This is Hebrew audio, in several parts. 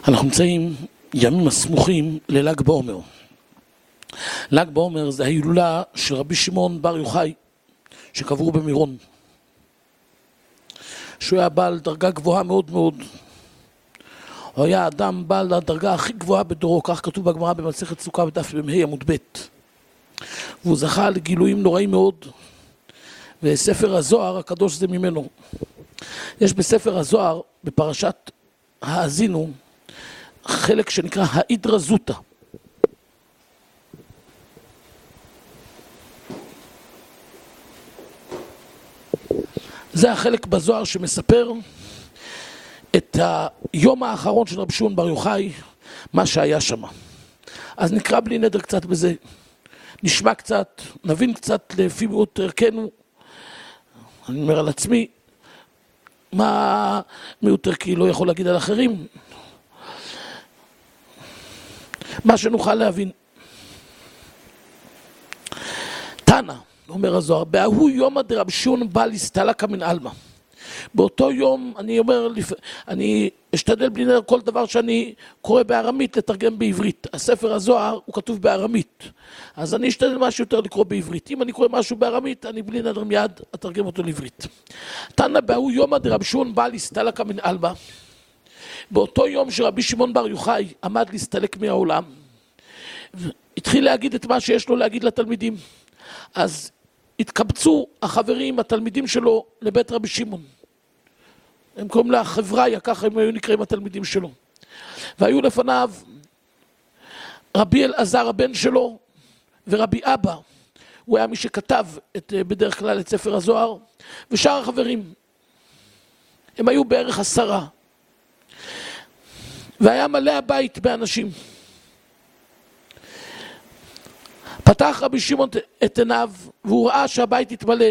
אנחנו נמצאים ימים הסמוכים לל"ג בעומר. ל"ג בעומר זה ההילולה של רבי שמעון בר יוחאי שקברו במירון, שהוא היה בעל דרגה גבוהה מאוד מאוד. הוא היה אדם בעל הדרגה הכי גבוהה בדורו, כך כתוב בגמרא במסכת סוכה בדף מ"ה עמוד ב'. והוא זכה לגילויים נוראים מאוד, וספר הזוהר הקדוש זה ממנו. יש בספר הזוהר בפרשת האזינו חלק שנקרא האידרא זוטא. זה החלק בזוהר שמספר את היום האחרון של רבי שמעון בר יוחאי, מה שהיה שם. אז נקרא בלי נדר קצת בזה, נשמע קצת, נבין קצת לפי מיעוט ערכנו. אני אומר על עצמי, מה מיעוט ערכי לא יכול להגיד על אחרים? מה שנוכל להבין. תנא, אומר הזוהר, בהוא יומא דרבי שמעון בא להסתלקא מן עלמא. באותו יום, אני אשתדל בלי נדר כל דבר שאני קורא בארמית לתרגם בעברית. הספר הזוהר הוא כתוב בארמית, אז אני אשתדל משהו יותר לקרוא בעברית. אם אני קורא משהו בארמית, אני בלי נדר מיד אתרגם אותו לעברית. תנא בהוא יומא דרבי שמעון בא להסתלקא מן עלמא. באותו יום שרבי שמעון בר יוחאי עמד להסתלק מהעולם, התחיל להגיד את מה שיש לו להגיד לתלמידים. אז התקבצו החברים, התלמידים שלו, לבית רבי שמעון. הם קוראים לה חבריה, ככה הם היו נקראים התלמידים שלו. והיו לפניו רבי אלעזר הבן שלו ורבי אבא, הוא היה מי שכתב בדרך כלל את ספר הזוהר, ושאר החברים. הם היו בערך 10. והיה מלא הבית באנשים. פתח רבי שמעון את עיניו והוא ראה שהבית התמלא.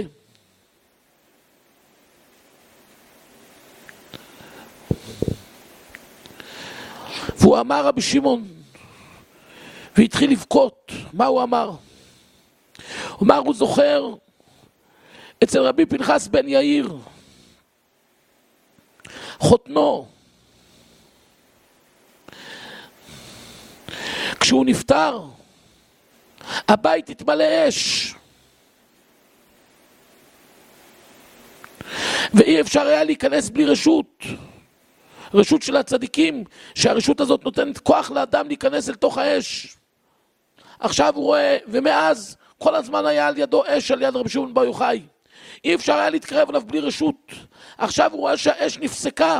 והוא אמר רבי שמעון, והתחיל לבכות. מה הוא אמר? הוא אמר, הוא זוכר אצל רבי פנחס בן יאיר, חותנו, כשהוא נפטר, הבית התמלא אש. ואי אפשר היה להיכנס בלי רשות. רשות של הצדיקים, שהרשות הזאת נותנת כוח לאדם להיכנס אל תוך האש. עכשיו הוא רואה, ומאז כל הזמן היה על ידו אש על יד רבי שמעון בר יוחאי. אי אפשר היה להתקרב אליו בלי רשות. עכשיו הוא רואה שהאש נפסקה.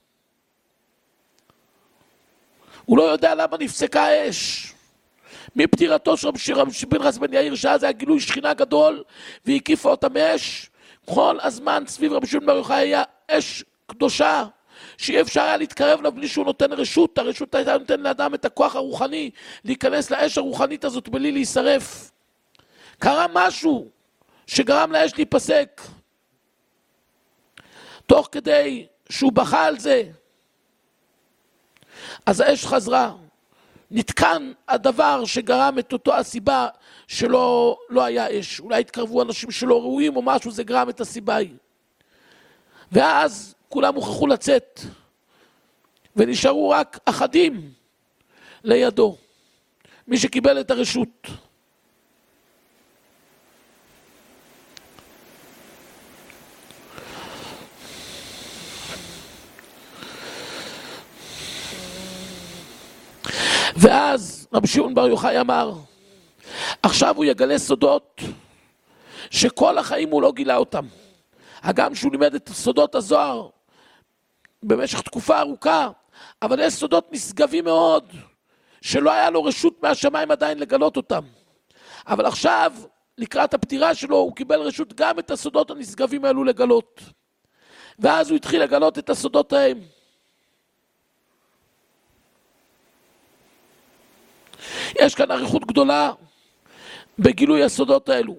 הוא לא יודע למה נפסקה האש. מפטירתו של רבי פנחס בן יאיר, שאז היה גילוי שכינה גדול והקיפה אותם אש, כל הזמן סביב רבי שמעון בר יוחאי היה אש קדושה שאי אפשר היה להתקרב לה בלי שהוא נותן רשות. הרשות הייתה נותן לאדם את הכוח הרוחני להיכנס לאש הרוחנית הזאת בלי להישרף. קרה משהו שגרם לאש להיפסק. תוך כדי שהוא בכה על זה, אז האש חזרה. נתקן הדבר שגרם את אותו הסיבה שלא היה אש. אולי התקרבו אנשים שלא ראויים או משהו, זה גרם את הסיבה היא. ואז כולם הוכרחו לצאת, ונשארו רק אחדים לידו, מי שקיבל את הרשות. ואז רבי שמעון בר יוחאי אמר, עכשיו הוא יגלה סודות שכל החיים הוא לא גילה אותם. הגם שהוא לימד את סודות הזוהר במשך תקופה ארוכה, אבל יש סודות נשגבים מאוד שלא היה לו רשות מהשמיים עדיין לגלות אותם. אבל עכשיו, לקראת הפטירה שלו, הוא קיבל רשות גם את הסודות הנשגבים האלו לגלות. ואז הוא התחיל לגלות את הסודות ההם. יש כאן אריכות גדולה בגילוי הסודות האלו.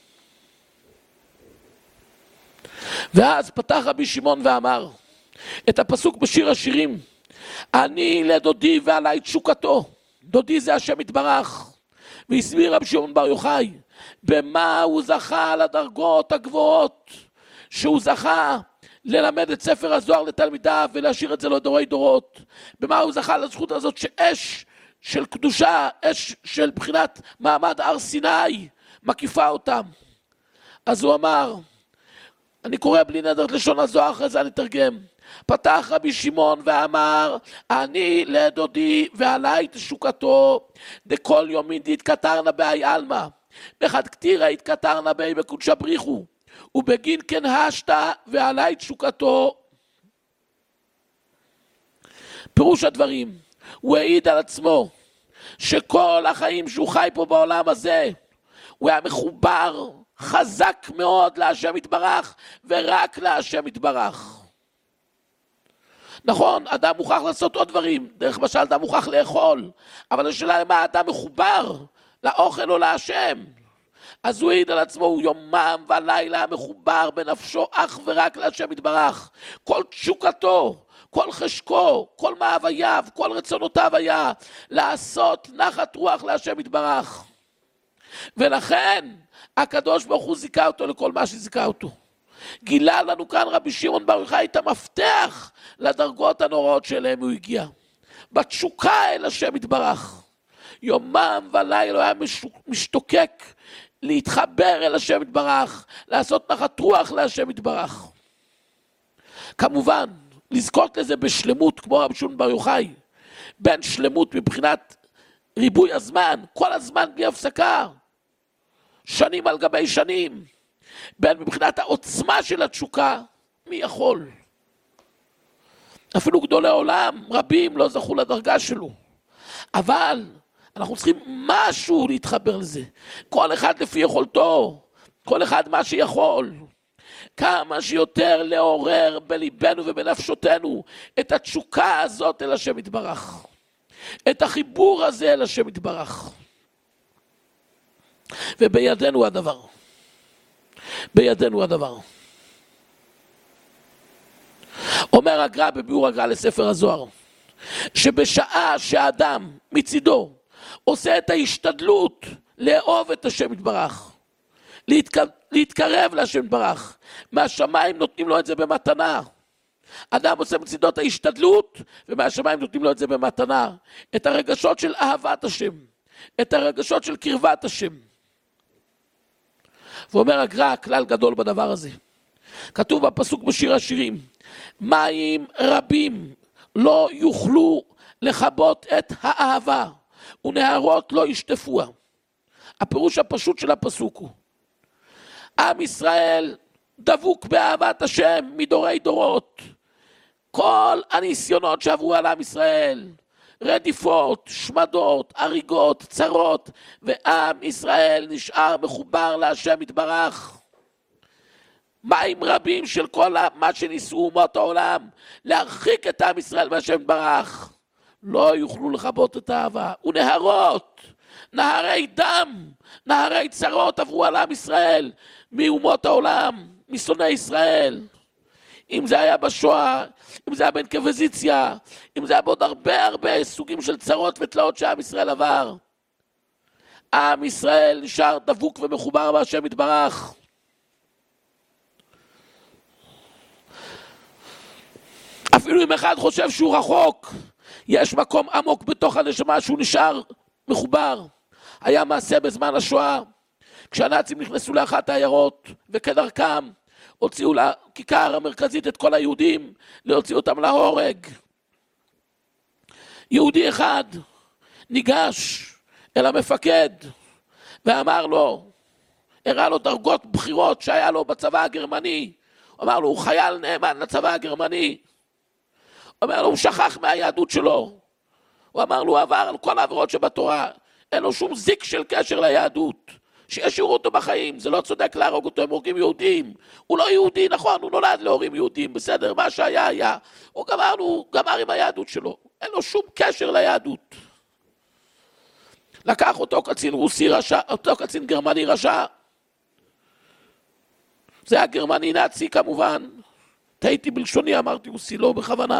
ואז פתח רבי שמעון ואמר את הפסוק בשיר השירים, אני לדודי ועלי תשוקתו. דודי זה השם יתברך. והסביר רבי שמעון בר יוחאי במה הוא זכה על הדרגות הגבוהות, שהוא זכה ללמד את ספר הזוהר לתלמידיו ולהשאיר את זה לדורי דורות. במה הוא זכה לזכות הזאת שאש של קדושה, אש של בחינת מעמד הר סיני, מקיפה אותם. אז הוא אמר, אני קורא בלי נדר את לשון הזוהר, אחרי זה אני תרגם. פתח רבי שמעון ואמר, אני לדודי ועלי תשוקתו, דכל יומין דתקטרנה באי אלמה, בחד כתירה התקטרנה באי בקודשא בריחו, ובגין כן השתה ועלי תשוקתו. פירוש הדברים, הוא העיד על עצמו, שכל החיים שהוא חי פה בעולם הזה, הוא היה מחובר חזק מאוד להשם יתברך, ורק להשם יתברך. נכון, אדם מוכרח לעשות עוד דברים, דרך משל אדם מוכרח לאכול, אבל השאלה למה אדם מחובר, לאוכל או להשם. אז הוא העיד על עצמו, הוא יומם ולילה מחובר בנפשו אך ורק להשם יתברך. כל תשוקתו, כל חשקו, כל מאווייו, כל רצונותיו היה לעשות נחת רוח להשם יתברך. ולכן הקדוש ברוך הוא זיכה אותו לכל מה שזיכה אותו. גילה לנו כאן רבי שמעון בר יוחאי את המפתח לדרגות הנוראות שאליהם הוא הגיע. בתשוקה אל השם יתברך. יומם ולילה היה משתוקק להתחבר אל השם יתברך, לעשות נחת רוח להשם יתברך. כמובן, לזכות לזה בשלמות כמו רבי שמעון בר יוחאי, בין שלמות מבחינת ריבוי הזמן, כל הזמן בלי הפסקה, שנים על גבי שנים, בין מבחינת העוצמה של התשוקה, מי יכול? אפילו גדולי עולם, רבים לא זכו לדרגה שלו, אבל אנחנו צריכים משהו להתחבר לזה, כל אחד לפי יכולתו, כל אחד מה שיכול, כמה שיותר לעורר בליבנו ובנפשותנו את התשוקה הזאת אל השם יתברך, את החיבור הזה אל השם יתברך. ובידינו הדבר, בידינו הדבר. אומר הגר"א בביאור הגר"א לספר הזוהר, שבשעה שהאדם מצידו עושה את ההשתדלות לאהוב את השם יתברך, להתקרב להשם יתברך, מהשמיים נותנים לו את זה במתנה. אדם עושה מצידו את ההשתדלות, ומהשמיים נותנים לו את זה במתנה. את הרגשות של אהבת השם, את הרגשות של קרבת השם. ואומר הגר"א כלל גדול בדבר הזה. כתוב בפסוק בשיר השירים, מים רבים לא יוכלו לכבות את האהבה, ונהרות לא ישטפוה. הפירוש הפשוט של הפסוק הוא, עם ישראל דבוק באהבת השם מדורי דורות. כל הניסיונות שעברו על עם ישראל, רדיפות, שמדות, הריגות, צרות, ועם ישראל נשאר מחובר להשם יתברך. מים רבים של כל מה שניסו אומות העולם להרחיק את עם ישראל מהשם יתברך, לא יוכלו לכבות את האהבה. ונהרות, נהרי דם, נהרי צרות עברו על עם ישראל מאומות העולם, משונאי ישראל. אם זה היה בשואה, אם זה היה באינקוויזיציה, אם זה היה בעוד הרבה סוגים של צרות ותלאות שעם ישראל עבר. עם ישראל נשאר דבוק ומחובר בהשם יתברך. אפילו אם אחד חושב שהוא רחוק, יש מקום עמוק בתוך הנשמה שהוא נשאר מחובר. היה מעשה בזמן השואה, כשהנאצים נכנסו לאחת העיירות, וכדרכם הוציאו לכיכר המרכזית את כל היהודים, להוציא אותם להורג. יהודי אחד ניגש אל המפקד ואמר לו, הראה לו דרגות בחירות שהיה לו בצבא הגרמני, אמר לו, הוא חייל נאמן לצבא הגרמני. אומר לו, הוא שכח מהיהדות שלו. הוא אמר לו, הוא עבר על כל העבירות שבתורה, אין לו שום זיק של קשר ליהדות. שישאירו אותו בחיים, זה לא צודק להרוג אותו, הם הורגים יהודים. הוא לא יהודי, נכון, הוא נולד להורים יהודים, בסדר, מה שהיה היה. הוא גמר עם היהדות שלו, אין לו שום קשר ליהדות. לקח אותו קצין רוסי רשע, אותו קצין גרמני רשע. זה היה גרמני נאצי כמובן. טעיתי בלשוני, אמרתי רוסי, לא בכוונה.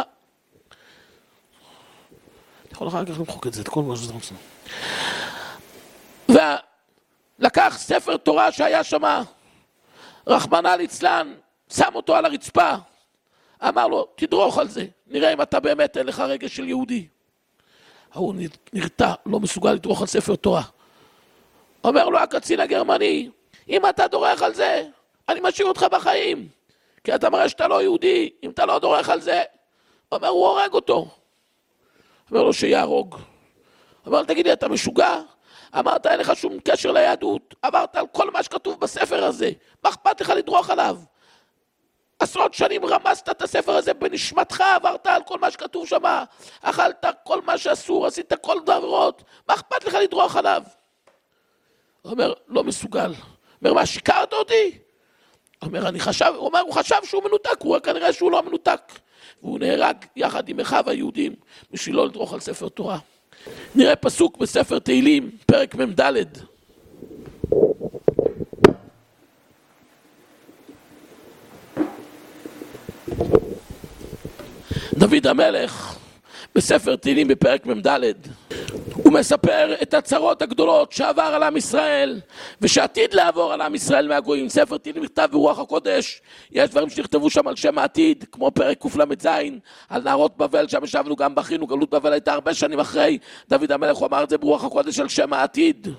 אתה יכול אחר כך למחוק את זה, את כל מה שזה רוצה. לקח ספר תורה שהיה שם, רחמנא ליצלן, שם אותו על הרצפה, אמר לו, תדרוך על זה, נראה אם אתה באמת אין לך רגש של יהודי. הוא נרתע, לא מסוגל לדרוך על ספר תורה. אומר לו הקצין הגרמני, אם אתה דורך על זה, אני משאיר אותך בחיים, כי אתה מראה שאתה לא יהודי, אם אתה לא דורך על זה. אומר, הוא הורג אותו. אומר לו שיהרוג. אומר, תגיד לי, אתה משוגע? אמרת, אין לך שום קשר ליהדות, עברת על כל מה שכתוב בספר הזה, מה אכפת לך לדרוך עליו? עשרות שנים רמסת את הספר הזה בנשמתך, עברת על כל מה שכתוב שם, אכלת כל מה שאסור, עשית כל דברות, מה אכפת לך לדרוך עליו? אומר, לא מסוגל. אומר, מה, שיקרת אותי? אומר, הוא חשב שהוא מנותק, הוא כנראה שהוא לא מנותק. והוא נהרג יחד עם אחיו היהודים, בשביל לא לדרוך על ספר תורה. נראה פסוק בספר תהילים, פרק מ"ד. דוד המלך, בספר תהילים בפרק מ"ד, הוא מספר את הצרות הגדולות שעבר על עם ישראל, ושעתיד לעבור על עם ישראל מהגויים. ספר תהילים נכתב ברוח הקודש, יש דברים שנכתבו שם על שם העתיד, כמו פרק קל"ז, על נהרות בבל, שם ישבנו גם בכינו, גלות בבל הייתה הרבה שנים אחרי, דוד המלך הוא אמר את זה ברוח הקודש על שם העתיד.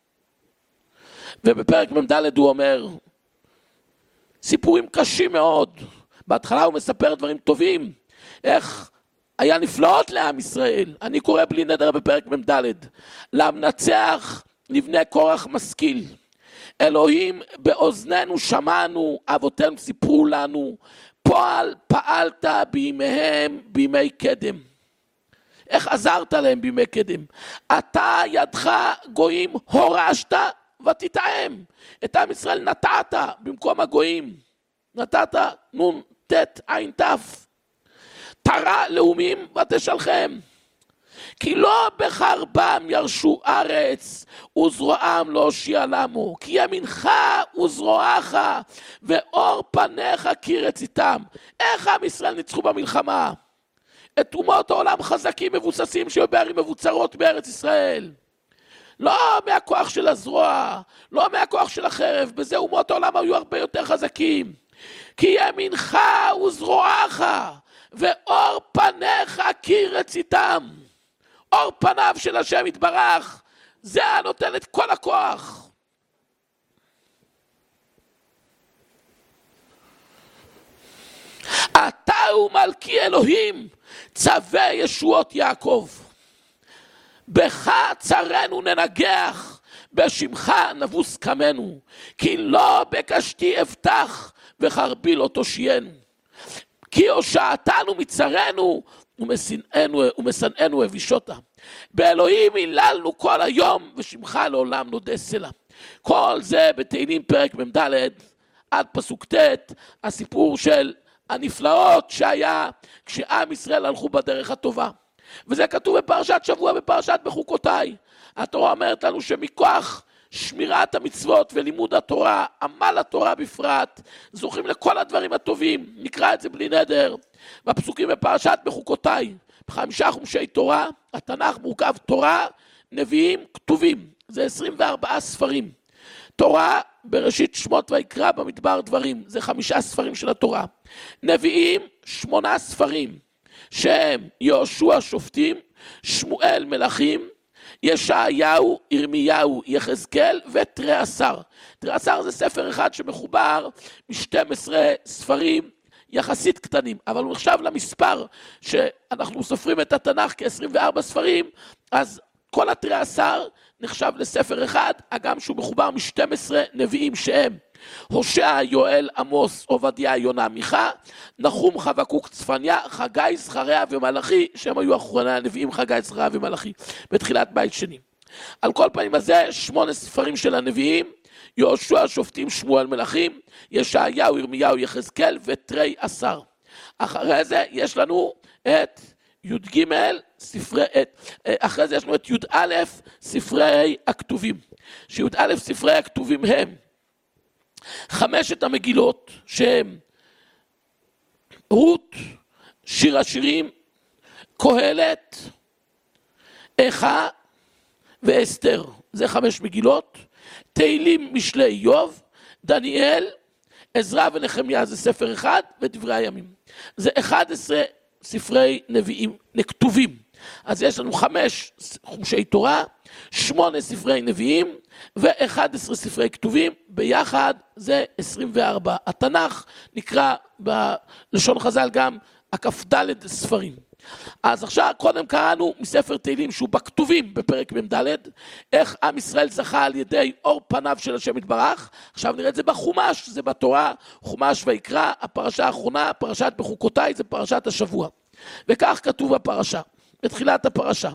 ובפרק מ"ד הוא אומר, סיפורים קשים מאוד, בהתחלה הוא מספר דברים טובים, איך היה נפלאות לעם ישראל. אני קורא בלי נדר בפרק מ"ד, למנצח לבני קורח משכיל, אלוהים באוזנינו שמענו, אבותינו סיפרו לנו, פעלת בימיהם בימי קדם. איך עזרת להם בימי קדם? אתה ידך גויים הורשת ותטעם. את עם ישראל נטעת במקום הגויים, נטעת נון תת עין תף. תרה לאומים ותשלחם, כי לא בחרבם ירשו ארץ, וזרועם לא הושיע למו, כי ימינך וזרועך, ואור פניך כי רציתם. איך עם ישראל ניצחו במלחמה? את אומות העולם חזקים מבוססים שהיו בערים מבוצרות בארץ ישראל. לא מהכוח של הזרוע, לא מהכוח של החרב, בזה אומות העולם היו הרבה יותר חזקים. כי ימינך וזרועך, ואור פניך כי רציתם. אור פניו של השם יתברך, זה הנותן את כל הכוח. אתה הוא מלכי אלוהים, צווה ישועות יעקב. בך צרנו ננגח, בשמך נבוס קמנו, כי לא בקשתי אבטח, וחרבי לא תושיינו. כי הושעתנו מצרנו, ומשנאנו הבישותה. באלוהים היללנו כל היום, ושמך לעולם נודה סלע. כל זה בתהילים פרק מ"ד עד פסוק ט', הסיפור של הנפלאות שהיה כשעם ישראל הלכו בדרך הטובה. וזה כתוב בפרשת שבוע, בפרשת בחוקותיי. התורה אומרת לנו שמכוח שמירת המצוות ולימוד התורה, עמל התורה בפרט, זוכים לכל הדברים הטובים. נקרא את זה בלי נדר בפסוקים בפרשת בחוקותיי. 5 חומשי תורה, התנ"ך מורכב תורה, נביאים, כתובים. זה 24 ספרים. תורה, בראשית שמות ויקרא, במדבר דברים, זה 5 ספרים של התורה. נביאים, 8 ספרים, שהם יהושע שופטים, שמואל מלכים, ישעיהו, ירמיהו, יחזקאל ותרי עשר. תרי עשר זה ספר אחד שמחובר מ-12 ספרים יחסית קטנים, אבל הוא נחשב למספר שאנחנו סופרים את התנ"ך כ-24 ספרים, אז כל התרי עשר נחשב לספר אחד, אגם שהוא מחובר מ-12 נביאים שהם הושע, יואל, עמוס, עובדיה, יונה, מיכה, נחום, חבקוק, צפניה, חגי, זכריה ומלאכי, שהם היו אחרוני הנביאים, חגי, זכריה ומלאכי, בתחילת בית שני. על כל פנים הזה, 8 ספרים של הנביאים, יהושע, שופטים, שמואל, מלכים, ישעיהו, ירמיהו, יחזקאל ותרי עשר. אחרי זה יש לנו את י"ג, אחרי זה יש לנו את י"א, ספרי הכתובים. שי"א ספרי הכתובים הם 5 המגילות, שהם רות, שיר השירים, קהלת, איכה ואסתר. זה 5 מגילות. תהילים, משלי, איוב, דניאל, עזרא ונחמיה זה ספר אחד, ודברי הימים. זה 11 ספרי נביאים כתובים. אז יש לנו 5 חומשי תורה, 8 ספרי נביאים, ו11 ספרי כתובים, ביחד זה 24. התנ"ך נקרא בלשון חז"ל גם הכ"ד ספרים. אז עכשיו קודם קראנו מספר תהילים שהוא בכתובים בפרק מ"ד, איך עם ישראל זכה על ידי אור פניו של השם יתברך. עכשיו נראה את זה בחומש, זה בתורה, חומש ויקרא, הפרשה האחרונה, פרשת בחוקותיי, זה פרשת השבוע. וכך כתוב בפרשה, בתחילת הפרשה.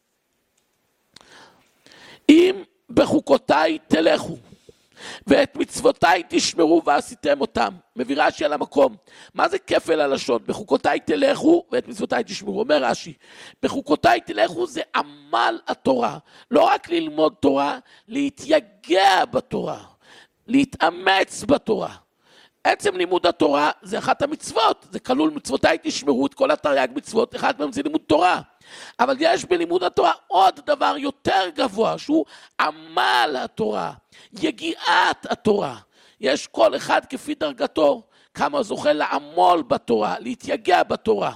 אם בחוקותיי תלכו, ואת מצוותיי תשמרו ועשיתם אותם. מביא רש"י על המקום. מה זה כפל הלשון? בחוקותיי תלכו ואת מצוותיי תשמרו. אומר רש"י, בחוקותיי תלכו זה עמל התורה. לא רק ללמוד תורה, להתייגע בתורה, להתאמץ בתורה. עצם לימוד התורה זה אחת המצוות, זה כלול מצוותיי תשמרו את כל התרי"ג מצוות, אחד מהם זה לימוד תורה. אבל יש בלימוד התורה עוד דבר יותר גבוה, שהוא עמל התורה, יגיעת התורה. יש כל אחד כפי דרגתו, כמה זוכה לעמול בתורה, להתייגע בתורה.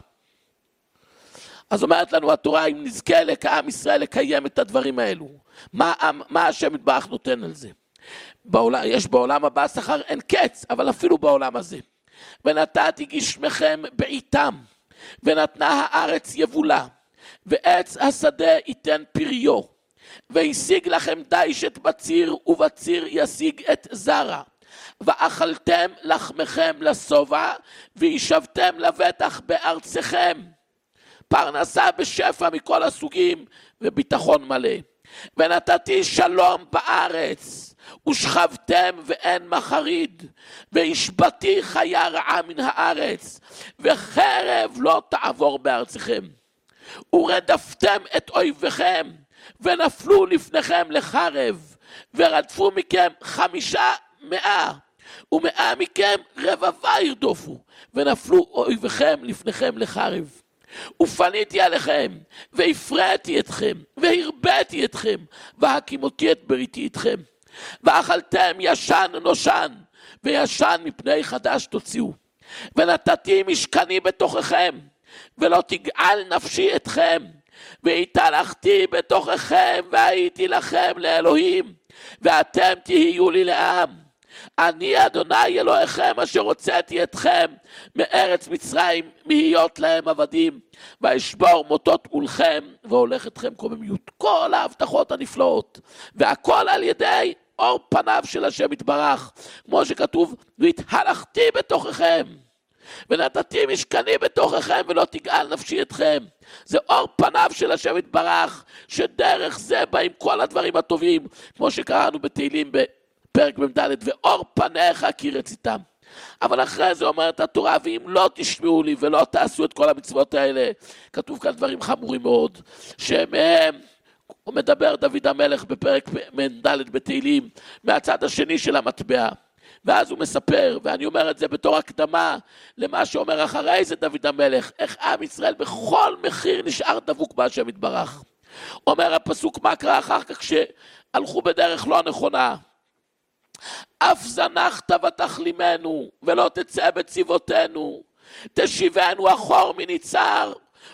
אז אומרת לנו התורה, אם נזכה כעם ישראל לקיים את הדברים האלו, מה השם יתברך נותן על זה? יש בעולם הבא שכר אין קץ, אבל אפילו בעולם הזה. ונתתי גשמכם בעיתם, ונתנה הארץ יבולה, ועץ השדה ייתן פריו, והשיג לכם דישת בציר, ובציר ישיג את זרע. ואכלתם לחמכם לשובע, וישבתם לבטח בארצכם. פרנסה בשפע מכל הסוגים, וביטחון מלא. ונתתי שלום בארץ, ושכבתם ואין מחריד, והשבתי חיה רעה מן הארץ, וחרב לא תעבור בארצכם. ורדפתם את אויביכם, ונפלו לפניכם לחרב, ורדפו מכם 500, ו100 מכם רבבה ירדופו, ונפלו אויביכם לפניכם לחרב. ופניתי עליכם, והפרעתי אתכם, והרביתי אתכם, והקימותי את בריתי אתכם. ואכלתם ישן נושן, וישן מפני חדש תוציאו. ונתתי משכני בתוככם, ולא תגעל נפשי אתכם. והתהלכתי בתוככם, והייתי לכם לאלוהים, ואתם תהיו לי לעם. אני אדוני אלוהיכם אשר הוצאתי אתכם מארץ מצרים, מהיות להם עבדים, ואשבור מוטות מולכם, והולך אתכם קוממיות. כל ההבטחות הנפלאות, והכל על ידי אור פניו של השם יתברך, כמו שכתוב, והתהלכתי בתוככם, ונתתי משכני בתוככם, ולא תגעל נפשי אתכם. זה אור פניו של השם יתברך, שדרך זה באים כל הדברים הטובים, כמו שקראנו בתהילים בפרק מ"ד, ואור פניך כי רציתם. אבל אחרי זה אומרת התורה, ואם לא תשמעו לי ולא תעשו את כל המצוות האלה, כתוב כאן דברים חמורים מאוד, שמהם הוא מדבר דוד המלך בפרק מ"ד בתהילים, מהצד השני של המטבע. ואז הוא מספר, ואני אומר את זה בתור הקדמה למה שאומר אחרי זה דוד המלך, איך עם ישראל בכל מחיר נשאר דבוק בהשם יתברך. אומר הפסוק מה קרה אחר כך שהלכו בדרך לא נכונה. אף זנחת ותחלימנו, ולא תצא בצבאותינו, תשיבנו אחור מניצר,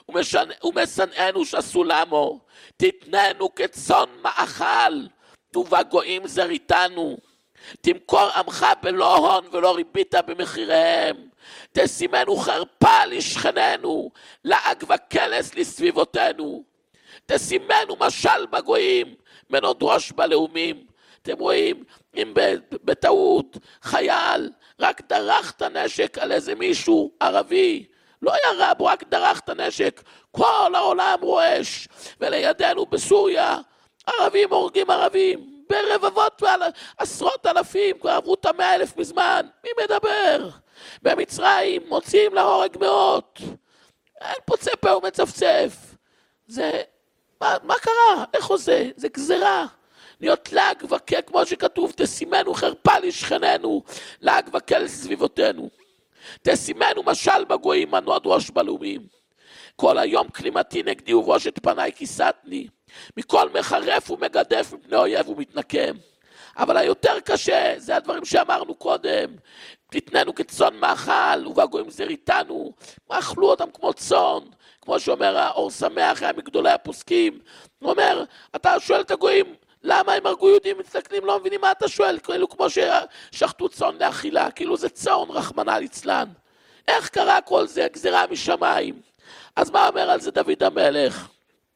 ומשנאנו שסולמו, תתננו כצאן מאכל, ובגויים זריתנו. תמכור עמך בלא הון ולא ריבית במחיריהם, תשימנו חרפה לשכננו, לעג וקלס לסביבותינו, תשימנו משל בגויים, מנוד ראש בלאומים. אתם רואים, אם בטעות חייל רק דרך את הנשק על איזה מישהו ערבי, לא ירה בו, רק דרך את הנשק, כל העולם רועש. ולידינו בסוריה ערבים הורגים ערבים ברבבות ועל עשרות אלפים, כבר עברו את 100,000 מזמן. מי מדבר? במצרים מוציאים להורג מאות, אין פוצה פה ומצפצף. זה מה קרה? איך זה? זה גזרה. להיות לעג וקל, כמו שכתוב, תשימנו חרפה לשכננו, לעג וקל לסביבותינו. תשימנו משל בגויים, מנוד ראש בלאומים. כל היום כלימתי נגדי ובושת פניי כיסתני. מכל מחרף ומגדף מפני אויב ומתנקם. אבל היותר קשה זה הדברים שאמרנו קודם. תתננו כצאן מאכל, ובגויים זריתנו, מאכלו אותם כמו צאן, כמו שאומר האור שמח, היה מגדולי הפוסקים. הוא אומר, אתה שואל את הגויים, למה הם הרגו יהודים, מסתכלים, לא מבינים מה אתה שואל, כאילו כמו ששחטו צאן לאכילה, כאילו זה צאן, רחמנא ליצלן. איך קרה כל זה? גזירה משמיים. אז מה אומר על זה דוד המלך?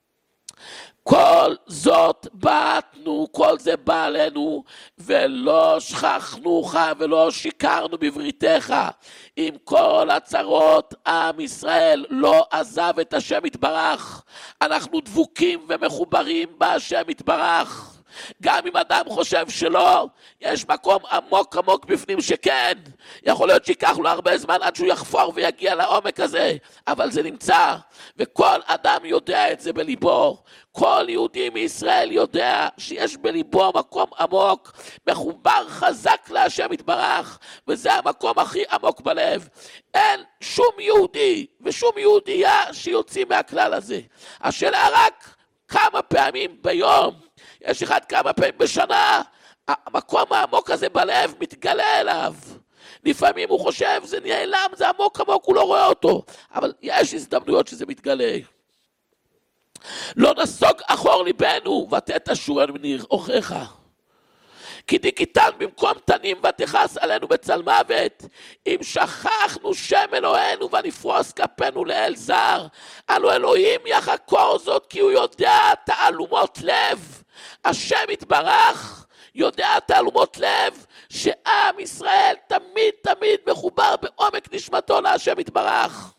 כל זאת בעטנו, כל זה בא עלינו, ולא שכחנוך ולא שיקרנו בבריתך. עם כל הצרות, עם ישראל לא עזב את השם יתברך. אנחנו דבוקים ומחוברים בהשם יתברך. גם אם אדם חושב שלא, יש מקום עמוק עמוק בפנים שכן. יכול להיות שיקח לו הרבה זמן עד שהוא יחפור ויגיע לעומק הזה, אבל זה נמצא, וכל אדם יודע את זה בליבו. כל יהודי מישראל יודע שיש בליבו מקום עמוק, מחובר חזק להשם יתברך, וזה המקום הכי עמוק בלב. אין שום יהודי ושום יהודייה שיוצאים מהכלל הזה. השאלה רק כמה פעמים ביום, יש אחד כמה פעמים בשנה, המקום העמוק הזה בלב מתגלה אליו. לפעמים הוא חושב, זה נעלם, זה עמוק עמוק, הוא לא רואה אותו. אבל יש הזדמנויות שזה מתגלה. לא נסוג אחור ליבנו, ותת אשורנו מניר אורך. כי דיכיתן במקום תנים ותכעס עלינו בצל מוות. אם שכחנו שם אלוהינו ונפרוס כפינו לאל זר, הלא אלוהים יחקור זאת כי הוא יודע תעלומות לב. השם יתברך יודע תעלומות לב, שעם ישראל תמיד תמיד מחובר בעומק נשמתו להשם יתברך.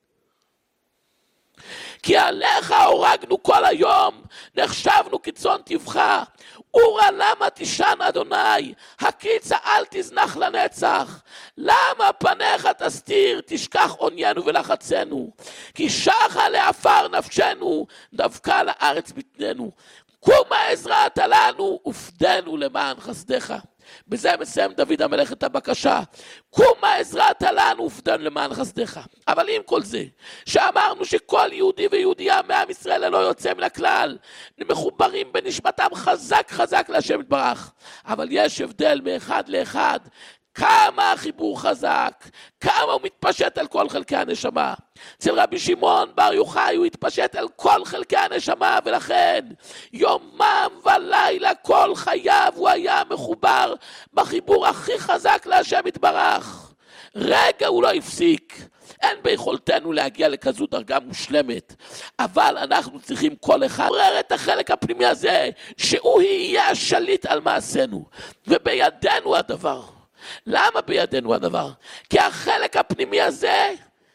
כי עליך הורגנו כל היום, נחשבנו כצאן טבחה. אורה למה תישן אדוני, הקיצה אל תזנח לנצח. למה פניך תסתיר, תשכח עוניינו ולחצנו. כי שחה לעפר נפשנו, דווקא לארץ בטננו. קומה עזרת לנו, ופדנו למען חסדך. בזה מסיים דוד המלך את הבקשה. קומה עזרת לנו, ופדנו למען חסדך. אבל עם כל זה, שאמרנו שכל יהודי ויהודייה מעם ישראל לא יוצא מן הכלל, מחוברים בנשמתם חזק חזק להשם יתברך. אבל יש הבדל מאחד לאחד, כמה החיבור חזק, כמה הוא מתפשט על כל חלקי הנשמה. אצל רבי שמעון בר יוחאי הוא התפשט על כל חלקי הנשמה, ולכן יומם ולילה כל חייו הוא היה מחובר בחיבור הכי חזק להשם יתברך. רגע הוא לא הפסיק. אין ביכולתנו להגיע לכזו דרגה מושלמת, אבל אנחנו צריכים כל אחד לברר את החלק הפנימי הזה, שהוא יהיה השליט על מעשינו, ובידינו הדבר. למה בידינו הדבר? כי החלק הפנימי הזה,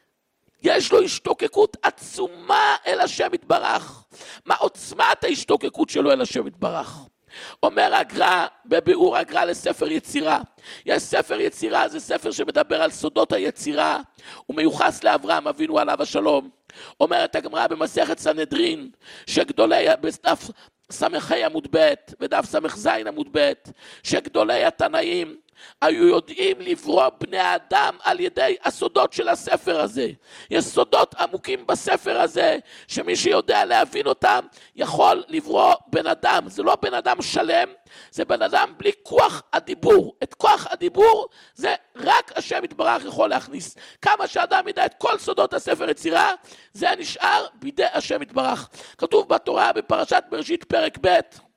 יש לו השתוקקות עצומה אל השם יתברך. מה עוצמת ההשתוקקות שלו אל השם יתברך? אומר הגר"א, בביאור הגר"א לספר יצירה. יש ספר יצירה, זה ספר שמדבר על סודות היצירה, הוא מיוחס לאברהם אבינו עליו השלום. אומרת הגמרא במסכת סנהדרין, שגדולי, בדף ס"ה עמוד ב' ודף ס"ז עמוד ב', שגדולי התנאים היו יודעים לברוא בני אדם על ידי הסודות של הספר הזה. יש סודות עמוקים בספר הזה, שמי שיודע להבין אותם יכול לברוא בן אדם. זה לא בן אדם שלם, זה בן אדם בלי כוח הדיבור. את כוח הדיבור זה רק השם יתברך יכול להכניס. כמה שאדם ידע את כל סודות הספר יצירה, זה נשאר בידי השם יתברך. כתוב בתורה בפרשת בראשית פרק ב'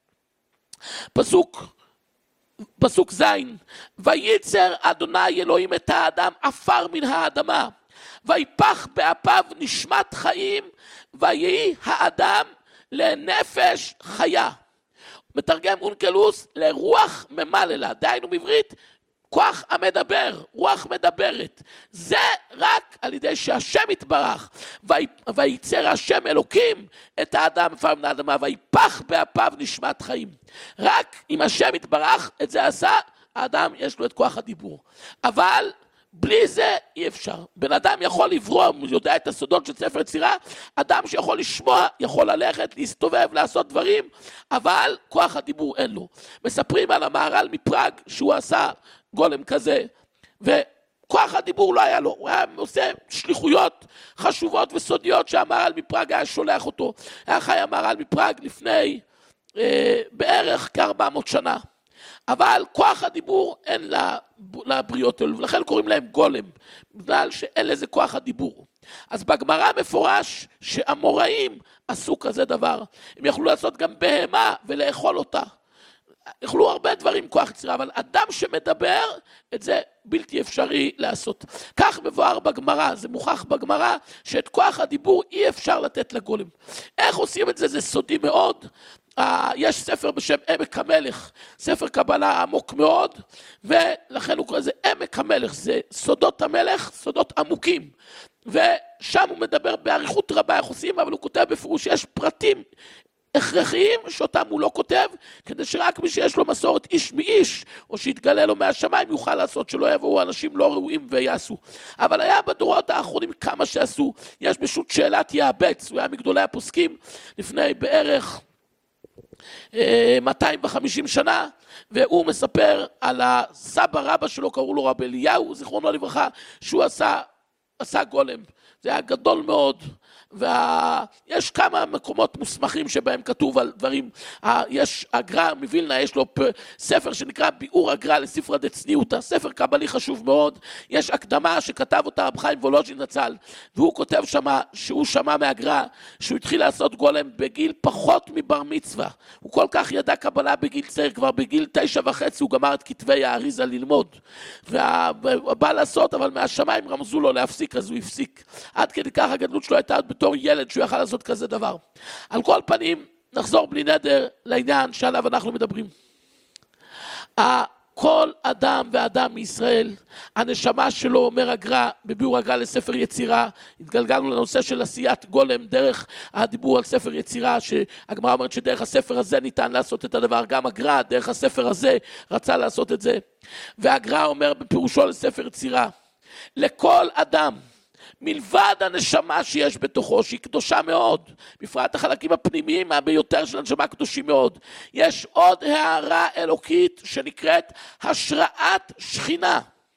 פסוק ז', וייצר אדוני אלוהים את האדם עפר מן האדמה, ויפח באפיו נשמת חיים, ויהי האדם לנפש חיה. מתרגם אונקלוס לרוח ממללה, דהיינו בעברית כוח המדבר, רוח מדברת. זה רק על ידי שהשם יתברך, וייצר השם אלוקים את האדם עפר מן האדמה, ויפח באפיו נשמת חיים. רק אם השם יתברך את זה עשה, האדם יש לו את כוח הדיבור. אבל בלי זה אי אפשר. בן אדם יכול לברוא, הוא יודע את הסודות של ספר יצירה, אדם שיכול לשמוע, יכול ללכת, להסתובב, לעשות דברים, אבל כוח הדיבור אין לו. מספרים על המהר"ל מפראג, שהוא עשה גולם כזה, וכוח הדיבור לא היה לו, הוא היה עושה שליחויות חשובות וסודיות שהמהר"ל מפראג היה שולח אותו. היה חי המהר"ל מפראג לפני בערך כ-400 שנה. אבל כוח הדיבור אין לבריות האלו, ולכן קוראים להם גולם, בגלל שאין לזה כוח הדיבור. אז בגמרא מפורש שהאמוראים עשו כזה דבר, הם יכלו לעשות גם בהמה ולאכול אותה, יכלו הרבה דברים כוח יצירה, אבל אדם שמדבר, את זה בלתי אפשרי לעשות. כך מבואר בגמרא, זה מוכח בגמרא, שאת כוח הדיבור אי אפשר לתת לגולם. איך עושים את זה? זה סודי מאוד. יש ספר בשם עמק המלך, ספר קבלה עמוק מאוד, ולכן הוא קורא לזה עמק המלך, זה סודות המלך, סודות עמוקים. ושם הוא מדבר באריכות רבה איך עושים, אבל הוא כותב בפירוש שיש פרטים הכרחיים שאותם הוא לא כותב, כדי שרק מי שיש לו מסורת איש מאיש, או שיתגלה לו מהשמיים, יוכל לעשות, שלא יבואו אנשים לא ראויים ויעשו. אבל היה בדורות האחרונים כמה שעשו. יש פשוט שאלת יעבץ, הוא היה מגדולי הפוסקים לפני בערך 250 שנה, והוא מספר על הסבא רבא שלו, קראו לו רב אליהו, זיכרונו לברכה, שהוא עשה גולם. זה היה גדול מאוד, ויש כמה מקומות מוסמכים שבהם כתוב על דברים. יש הגר"א מווילנה, יש לו ספר שנקרא ביאור הגר"א לספרא דצניעותא, ספר קבלי חשוב מאוד. יש הקדמה שכתב אותה רב חיים וולוז'ין זצ"ל, והוא כותב שמה שהוא שמע מהגר"א שהוא התחיל לעשות גולם בגיל פחות מבר מצווה. הוא כל כך ידע קבלה בגיל צעיר, כבר בגיל 9.5 הוא גמר את כתבי האריזה ללמוד, ובא לעשות, אבל מהשמיים רמזו לו להפסיק, אז הוא הפסיק. עד כדי כך הגדלות שלו הייתה בתור ילד שהוא יכל לעשות כזה דבר. על כל פנים, נחזור בלי נדר לעניין שעליו אנחנו מדברים. כל אדם ואדם מישראל, הנשמה שלו, אומר הגר"א, בביאור הגר"א לספר יצירה, התגלגלנו לנושא של עשיית גולם, דרך הדיבור על ספר יצירה, שהגמרא אומרת שדרך הספר הזה ניתן לעשות את הדבר, גם הגר"א, דרך הספר הזה רצה לעשות את זה. והגר"א אומר בפירושו לספר יצירה, לכל אדם, מלבד הנשמה שיש בתוכו, שהיא קדושה מאוד, בפרט החלקים הפנימיים ביותר של הנשמה קדושים מאוד, יש עוד הערה אלוקית שנקראת השראת שכינה,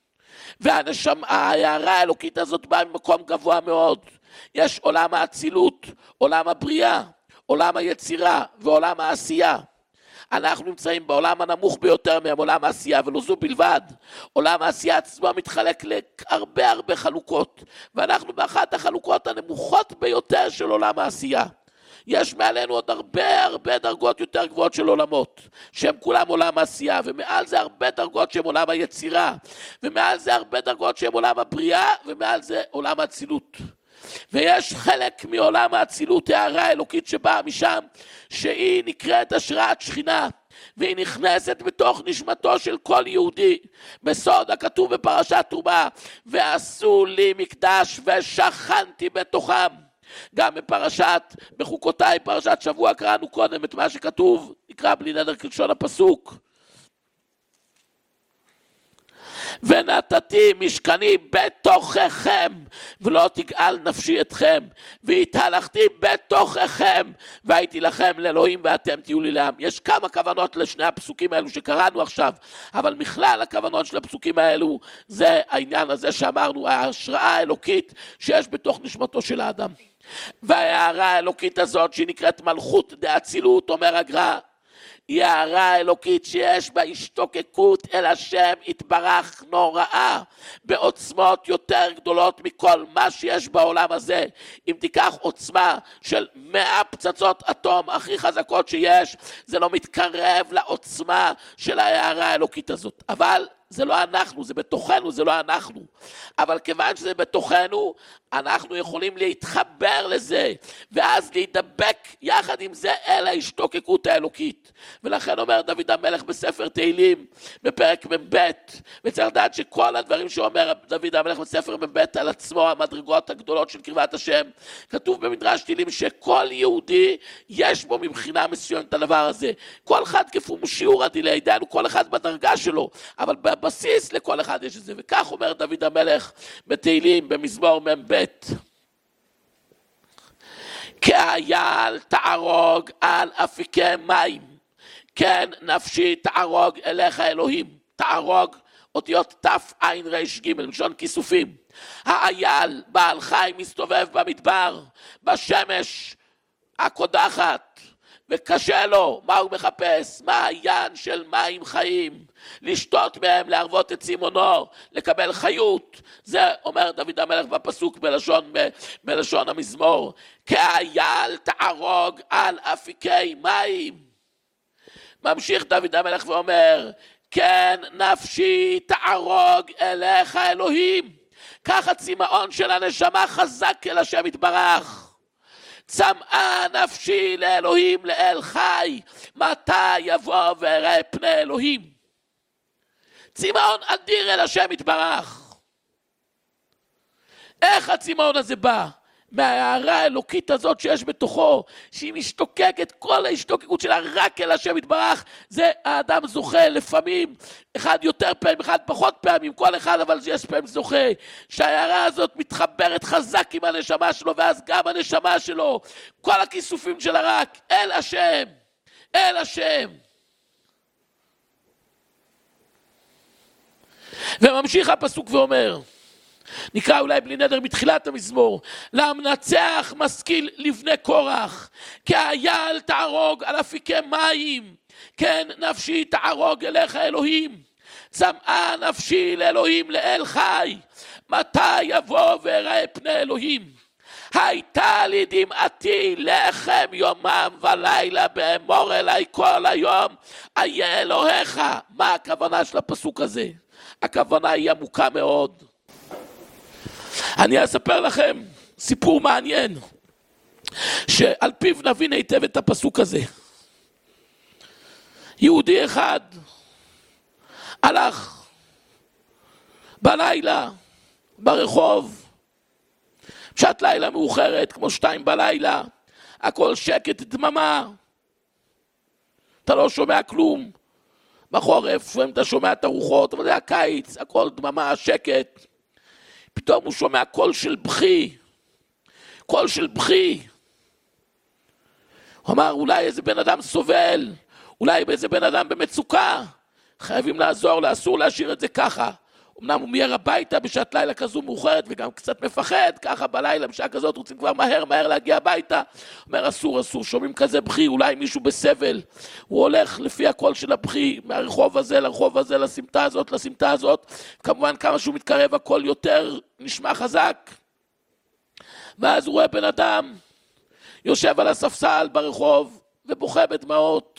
וההערה האלוקית הזאת באה ממקום גבוה מאוד. יש עולם האצילות, עולם הבריאה, עולם היצירה ועולם העשייה. אנחנו נמצאים בעולם הנמוך ביותר מהם, עולם העשייה, ולא זו בלבד. עולם העשייה עצמו מתחלק להרבה הרבה חלוקות, ואנחנו באחת החלוקות הנמוכות ביותר של עולם העשייה. יש מעלינו עוד הרבה דרגות יותר גבוהות של עולמות, שהם כולם עולם העשייה, ומעל זה הרבה דרגות שהם עולם היצירה, ומעל זה הרבה דרגות שהם עולם הבריאה, ומעל זה עולם האצילות. ויש חלק מעולם האצילות, הערה אלוקית שבאה משם, שהיא נקראת השראת שכינה, והיא נכנסת בתוך נשמתו של כל יהודי, בסוד הכתוב בפרשת תרומה, ועשו לי מקדש ושכנתי בתוכם. גם בחוקותיי, פרשת שבוע, קראנו קודם את מה שכתוב, נקרא בלי נדר כלשון הפסוק. ונתתי משכני בתוככם, ולא תגאל נפשי אתכם, והתהלכתי בתוככם, והייתי לכם לאלוהים ואתם תהיו לי לעם. יש כמה כוונות לשני הפסוקים האלו שקראנו עכשיו, אבל מכלל הכוונות של הפסוקים האלו, זה העניין הזה שאמרנו, ההשראה האלוקית שיש בתוך נשמתו של האדם. וההערה האלוקית הזאת שהיא נקראת מלכות דאצילות, אומר הגר"א, היא הערה האלוקית שיש בה השתוקקות אל השם יתברך נוראה, בעוצמות יותר גדולות מכל מה שיש בעולם הזה. אם תיקח עוצמה של 100 פצצות אטום הכי חזקות שיש, זה לא מתקרב לעוצמה של ההערה האלוקית הזאת. אבל זה לא אנחנו, זה בתוכנו, זה לא אנחנו. אבל כיוון שזה בתוכנו, אנחנו יכולים להתחבר לזה, ואז להידבק יחד עם זה אל ההשתוקקות האלוקית. ולכן אומר דוד המלך בספר תהילים, בפרק מ"ב, וצריך לדעת שכל הדברים שאומר דוד המלך בספר מ"ב על עצמו, המדרגות הגדולות של קרבת השם, כתוב במדרש תהילים שכל יהודי יש בו מבחינה מסוימת הדבר הזה. כל אחד כפי שיעור הדילי, דהיינו כל אחד בדרגה שלו, אבל בבסיס לכל אחד יש את זה. וכך אומר דוד המלך בתהילים במזמור מ"ב, כאייל תערוג על אפיקי מים, כן נפשי תערוג אליך אלוהים. תערוג, אותיות תף עין ריש ג' לשון כיסופים. האייל בעל חי מסתובב במדבר בשמש הקודחת, וקשה לו. מה הוא מחפש? מעיין של מים חיים, לשתות מהם, להרוות את צימונו, לקבל חיות. זה אומר דוד המלך בפסוק בלשון המזמור, כאייל תערוג על אפיקי מים. ממשיך דוד המלך ואומר, כן נפשי תערוג אליך אלוהים. ככה צמאון של הנשמה חזק אל השם יתברך. צמאה נפשי לאלוהים, לאל חי, מתי יבוא ויראה פני אלוהים. צמאון אדיר אל השם יתברך. איך הצמאון הזה בא? מההערה האלוקית הזאת שיש בתוכו, שהיא משתוקקת, כל ההשתוקקות שלה רק אל השם יתברך. זה האדם זוכה לפעמים, אחד יותר פעמים, אחד פחות פעמים, כל אחד, אבל יש פעמים זוכה, שההערה הזאת מתחברת חזק עם הנשמה שלו, ואז גם הנשמה שלו, כל הכיסופים שלה רק אל השם, אל השם. וממשיך הפסוק ואומר, נקרא אולי בלי נדר מתחילת המזמור, למנצח משכיל לבני קורח, כאייל תערוג על אפיקי מים, כן נפשי תערוג אליך אלוהים. צמאה נפשי לאלוהים, לאל חי, מתי יבוא ויראה פני אלוהים. הייתה לי דמעתי לחם יומם ולילה, באמור אליי כל היום איה אלוהיך. מה הכוונה של הפסוק הזה? הכוונה היא עמוקה מאוד. אני אספר לכם סיפור מעניין, שעל פיו נבין היטב את הפסוק הזה. יהודי אחד הלך בלילה ברחוב, שעת לילה מאוחרת, כמו 2 בלילה, הכל שקט, דממה, אתה לא שומע כלום. בחורף אתה שומע את הרוחות, אבל זה הקיץ, הכל דממה, שקט. פתאום הוא שומע קול של בכי, קול של בכי. הוא אמר, אולי איזה בן אדם סובל, אולי איזה בן אדם במצוקה, חייבים לעזור, אסור להשאיר את זה ככה. אמנם הוא מיהר הביתה בשעת לילה כזו מאוחרת, וגם קצת מפחד, ככה בלילה, בשעה כזאת רוצים כבר מהר להגיע הביתה. אומר, אסור, שומעים כזה בכי, אולי מישהו בסבל. הוא הולך לפי הקול של הבכי, מהרחוב הזה לרחוב הזה, לסמטה הזאת. כמובן כמה שהוא מתקרב, הקול יותר נשמע חזק. ואז הוא רואה בן אדם, יושב על הספסל ברחוב, ובוכה בדמעות.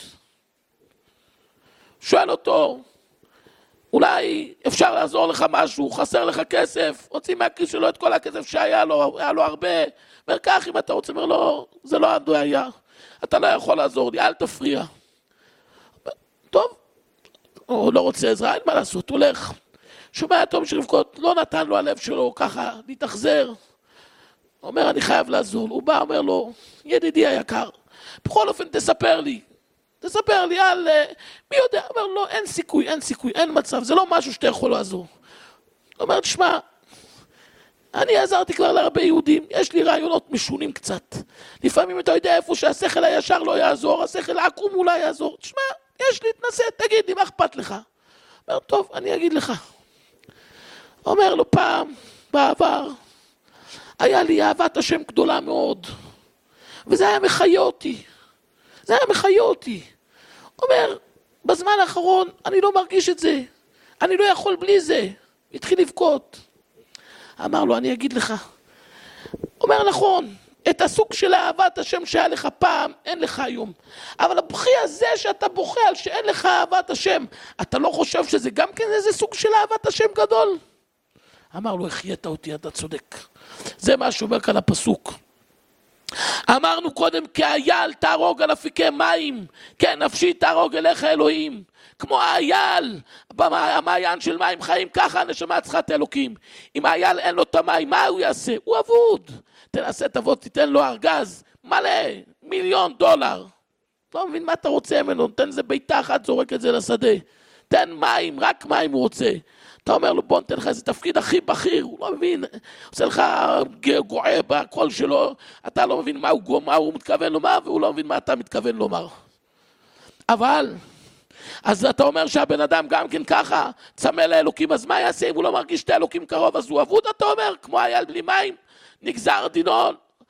שואל אותו, אולי אפשר לעזור לך משהו, חסר לך כסף, הוציא מהכיס שלו את כל הכסף שהיה לו, היה לו הרבה, אומר כך אם אתה רוצה, אומר לו, זה לא היה, אתה לא יכול לעזור לי, אל תפריע. טוב, הוא לא רוצה עזרה, אין מה לעשות, הולך. שומע תום שרבקות, לא נתן לו הלב שלו, ככה, להתאכזר. אומר, אני חייב לעזור. הוא בא, אומר לו, ידידי היקר, בכל אופן תספר לי על, מי יודע, אומר לו, אין סיכוי, אין מצב, זה לא משהו שאתה יכול לעזור. הוא אומר, תשמע, אני עזרתי כבר להרבה יהודים, יש לי רעיונות משונים קצת. לפעמים אתה יודע איפה שהשכל הישר לא יעזור, השכל העקום אולי יעזור. תשמע, יש לי, תנסה, תגיד לי, מה אכפת לך? אומר, טוב, אני אגיד לך. אומר לו, פעם, בעבר, היה לי אהבת השם גדולה מאוד, וזה היה מחיה אותי. אומר, בזמן האחרון אני לא מרגיש את זה, אני לא יכול בלי זה. התחיל לבכות. אמר לו, אני אגיד לך. אומר, נכון, את הסוג של אהבת השם שהיה לך פעם, אין לך היום. אבל הבכי הזה שאתה בוכה על שאין לך אהבת השם, אתה לא חושב שזה גם כן איזה סוג של אהבת השם גדול? אמר לו, החיית אותי, אתה צודק. זה מה שאומר כאן הפסוק. אמרנו קודם, כאייל תערוג על אפיקי מים, כן נפשי תערוג אליך אלוהים. כמו האייל במעיין של מים חיים, ככה הנשמה צריכה את האלוקים. אם האייל אין לו את המים, מה הוא יעשה? הוא אבוד. תנסה תבוא, תיתן לו ארגז מלא, $1,000,000. לא מבין מה אתה רוצה ממנו, תן איזה ביתה אחת, זורק את זה לשדה. תן מים, רק מים הוא רוצה. אתה אומר לו, בוא נתן לך איזה תפקיד הכי בכיר, הוא לא מבין, עושה לך גועה בקול שלו, אתה לא מבין מה הוא מתכוון לומר, והוא לא מבין מה אתה מתכוון לומר. אבל, אז אתה אומר שהבן אדם גם כן ככה, צמא לאלוקים, אז מה יעשה? אם הוא לא מרגיש את האלוקים קרוב, אז הוא אבוד, אתה אומר, כמו אייל בלי מים, נגזר דינו,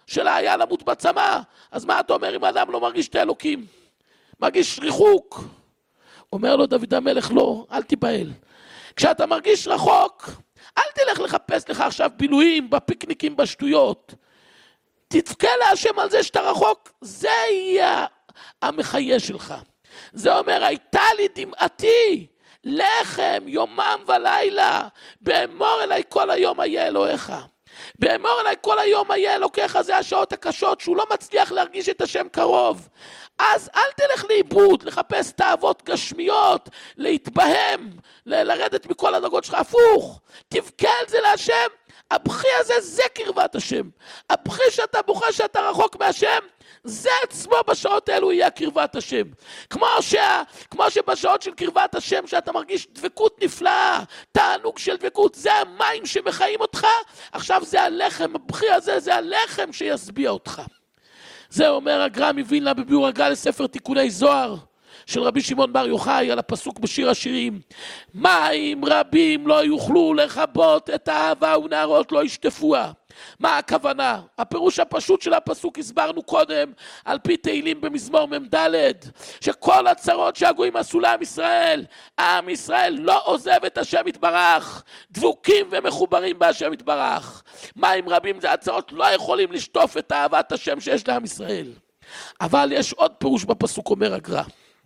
שלה היה למות בצמא. אז מה אתה אומר אם האדם לא מרגיש את האלוקים? מרגיש ריחוק. אומר לו דוד המלך, לא, אל תיבהל. כשאתה מרגיש רחוק, אל תלך לחפש לך עכשיו בילויים, בפיקניקים, בשטויות. תתפקה להשם על זה שאתה רחוק, זה יהיה המחיה שלך. זה אומר, הייתה לי דמעתי, לחם, יומם ולילה, באמור אליי כל היום היה אלוהיך. באמור אליי כל היום היה אלוקיך, זה השעות הקשות, שהוא לא מצליח להרגיש את השם קרוב. אז אל תלך לאיבוד, לחפש תאוות גשמיות, להתבהם, לרדת מכל הדרגות שלך, הפוך. תבכה על זה להשם, הבכי הזה זה קרבת השם. הבכי שאתה בוכה שאתה רחוק מהשם, זה עצמו בשעות האלו יהיה קרבת השם. כמו שבשעות של קרבת השם שאתה מרגיש דבקות נפלאה, תענוג של דבקות, זה המים שמחיים אותך, עכשיו זה הלחם, הבכי הזה זה הלחם שיסביע אותך. זה אומר הגר"א מווילנה בביאור הגר"א לספר תיקוני זוהר של רבי שמעון בר יוחאי על הפסוק בשיר השירים. מים רבים לא יוכלו לכבות את האהבה ונהרות לא ישטפוה. מה הכוונה? הפירוש הפשוט של הפסוק הסברנו קודם על פי תהילים במזמור מ"ד, שכל הצרות שהגויים עשו לעם ישראל, עם ישראל לא עוזב את השם יתברך, דבוקים ומחוברים בהשם יתברך. מים רבים זה הצרות לא יכולים לשטוף את אהבת השם שיש לעם ישראל. אבל יש עוד פירוש בפסוק, אומר הגר"א,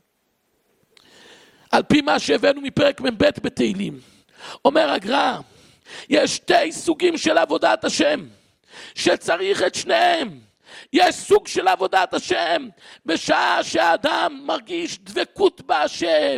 על פי מה שהבאנו מפרק מ"ב בתהילים. אומר הגר"א, יש שתי סוגים של עבודת השם, שצריך את שניהם. יש סוג של עבודת השם, בשעה שהאדם מרגיש דבקות בהשם,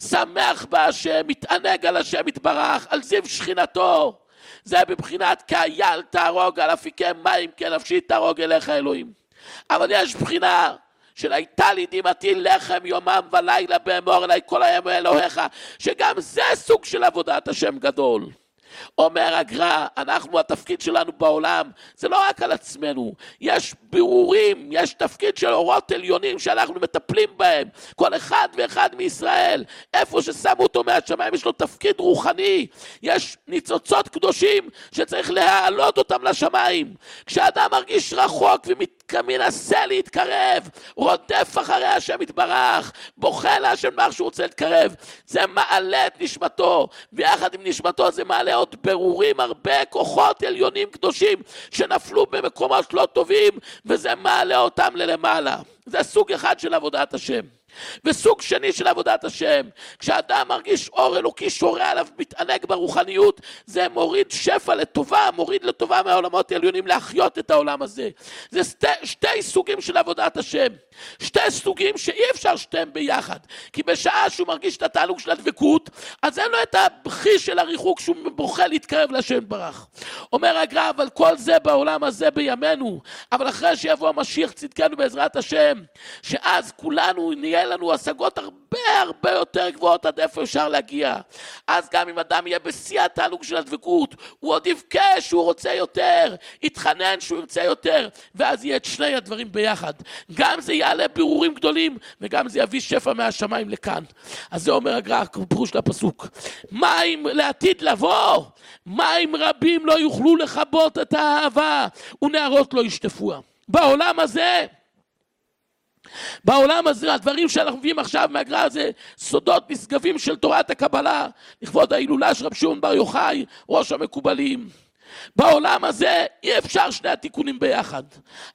שמח בהשם, מתענג על השם יתברך, על זיו שכינתו. זה בבחינת כאייל תהרוג על אפיקי מים, כנפשי תהרוג אליך אלוהים. אבל יש בחינה של הייתה לי דמעתי לחם יומם ולילה באמור אליי כל היום אלוהיך, שגם זה סוג של עבודת השם גדול. אומר הגר"א, אנחנו, התפקיד שלנו בעולם זה לא רק על עצמנו, יש בירורים, יש תפקיד של אורות עליונים שאנחנו מטפלים בהם. כל אחד ואחד מישראל, איפה ששמו אותו מהשמיים, יש לו תפקיד רוחני. יש ניצוצות קדושים שצריך להעלות אותם לשמיים. כשאדם מרגיש רחוק ומנסה להתקרב, רודף אחרי השם יתברך, בוכה להשם מה שהוא רוצה להתקרב, זה מעלה את נשמתו, ויחד עם נשמתו זה מעלה עוד ברורים, הרבה כוחות עליונים קדושים שנפלו במקומות לא טובים, וזה מעלה אותם ללמעלה. זה סוג אחד של עבודת השם. וסוג שני של עבודת השם, כשאדם מרגיש אור אלוקי שורה עליו, מתענג ברוחניות, זה מוריד שפע לטובה, מוריד לטובה מהעולמות העליונים, להחיות את העולם הזה. זה שתי סוגים של עבודת השם, שתי סוגים שאי אפשר שתיהם ביחד, כי בשעה שהוא מרגיש את התענוג של הדבקות, אז אין לו את הבכי של הריחוק שהוא בוכה להתקרב לשם יתברך. אומר הגר"א, אבל כל זה בעולם הזה בימינו, אבל אחרי שיבוא המשיח צדקנו בעזרת השם, שאז כולנו נהיה לנו השגות הרבה יותר גבוהות עד איפה אפשר להגיע. אז גם אם אדם יהיה בשיא התענוג של הדבקות, הוא עוד יבכה שהוא רוצה יותר, יתחנן שהוא ירצה יותר, ואז יהיה את שני הדברים ביחד. גם זה יעלה בירורים גדולים, וגם זה יביא שפע מהשמיים לכאן. אז זה אומר הגר"א, פירוש לפסוק. מים לעתיד לבוא, מים רבים לא יוכלו לכבות את האהבה, ונהרות לא ישטפוה. בעולם הזה, הדברים שאנחנו מביאים עכשיו מהגר"א זה סודות נשגבים של תורת הקבלה, לכבוד ההילולה של רבי שמעון בר יוחאי, ראש המקובלים. בעולם הזה אי אפשר שני התיקונים ביחד.